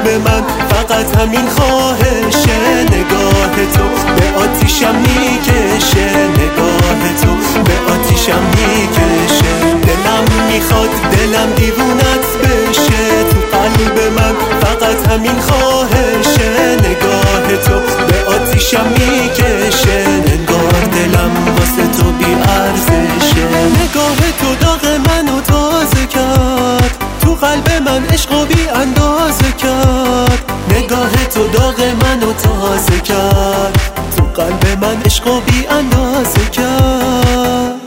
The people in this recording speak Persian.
قلب من فقط همین خواهشه. نگاه تو به آتیشم میکشه، نگاه تو به آتیشم میکشه. دلم میخواد دلم دیوونت بشه، تو قلب من فقط همین خواهشه. نگاه تو به آتیشم میکشه، انگار دلم واسه تو بی ارزشه. نگاه تو داغ منو تازه کرد، تو قلب من عشق بی اندازه کرد. نگاه تو داغ منو تازه کرد، تو قلب من عشق بی اندازه کرد.